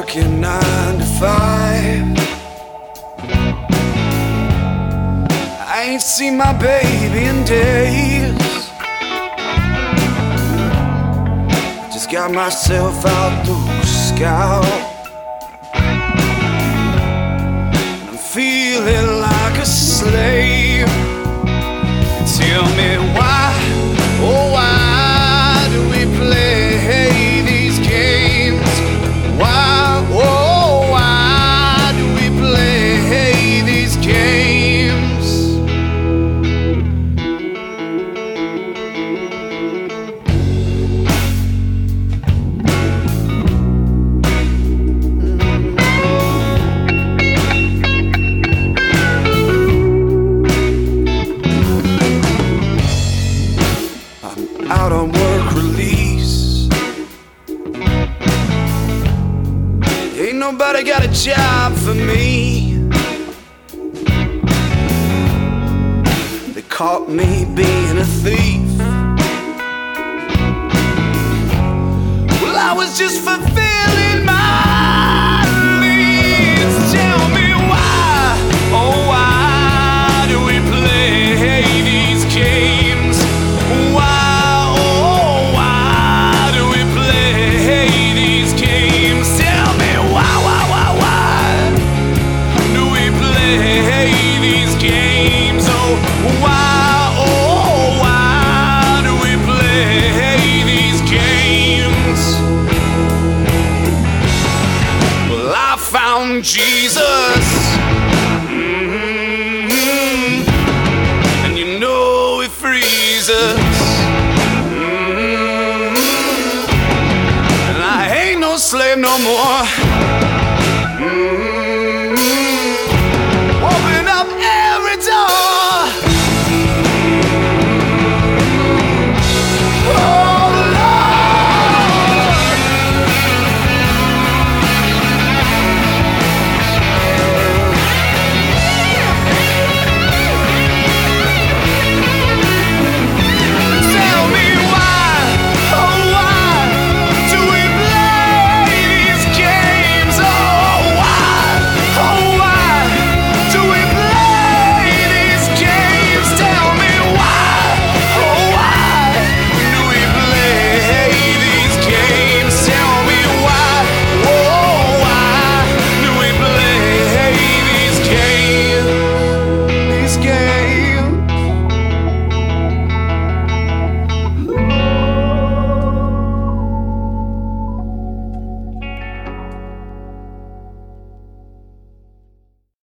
working 9 to 5. I ain't seen my baby in days. Just got myself out to scout. I'm feeling like a slave. Tell me why, oh why do we play these games? Why, oh why do we play these games? I'm out on work release. Ain't nobody got a job for me. They caught me being a thief. Well, I was just fulfilling my needs. Tell me why, oh why do we play these games? Why, oh why do we play these games? Tell me why do we play these games? Oh why do we play these games? Well, I found Jesus, and you know He frees us. And I ain't no slave no more.